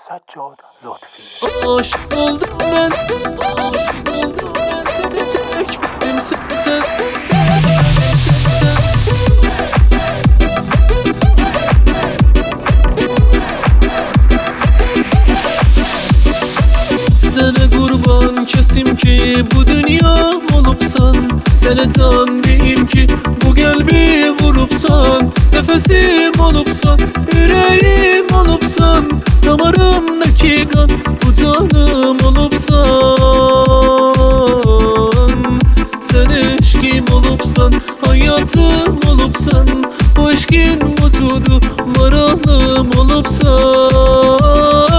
Saccad Lutfi. Aşık oldum ben, aşık oldum ben. Tek benim sen, tek benim sen. Sana kurban kesim ki bu dünya olupsan, sene tan diyeyim ki bu gelbi vurupsan, nefesim olupsan, yüreğim olupsan, damarımdaki kan bu canım olupsan. Sen eşkim olupsan, hayatım olupsan, bu eşkin mutudu maralım olupsan.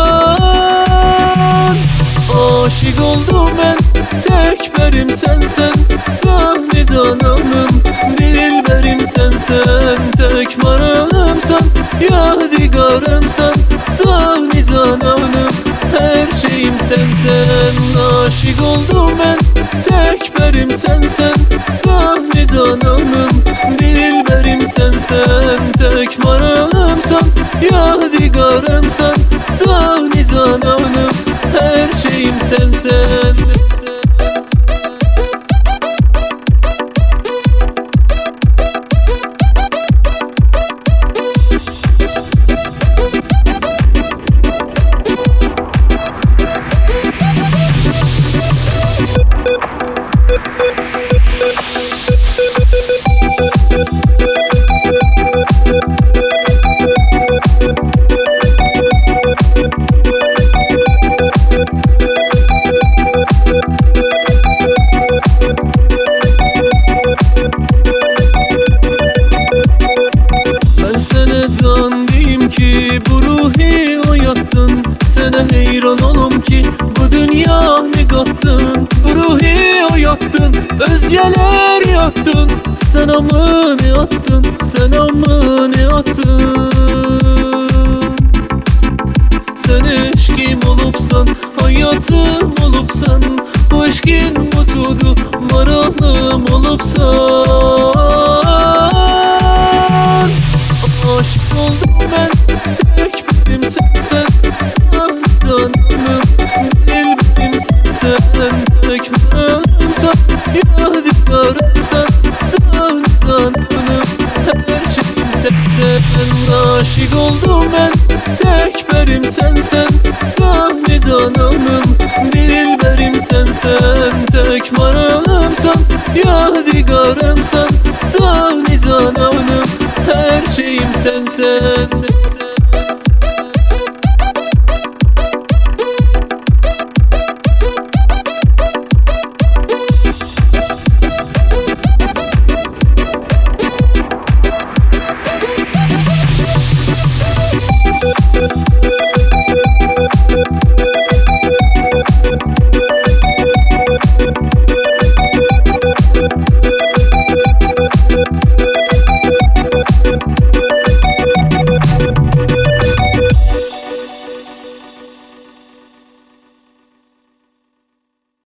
Aşık oldum ben, tek berim sensen, tahni cananım, dilberim sensen, tek maralımsan, yadigarımsan, tahni cananım, her şeyim sensen. Aşık oldum ben, tek berim sensen, tahni cananım, dilberim sensen, tek maralımsan, yadigarımsan, tahni cananım, her şeyim sensen. Ki bu ruhi oyattın, sana heyran olum ki bu dünya ne kattın. Bu ruhi oyattın, özgeler yattın, sana mı ne attın, sana mı ne attın? Sen eşkim olupsan, hayatım olupsan, bu eşkin mutudu maralım olupsan. Aşık oldum ben, tek benim sensen, tahtanım, dilberim sensen, tek maralımsan, yadigarımsan, tahtanım, her şeyim sensen. Aşık oldum ben, tek benim sensen, tahni cananım, dilberim sensen, tek maralımsan, yadigarımsan, tahni cananım, her şeyim sensen.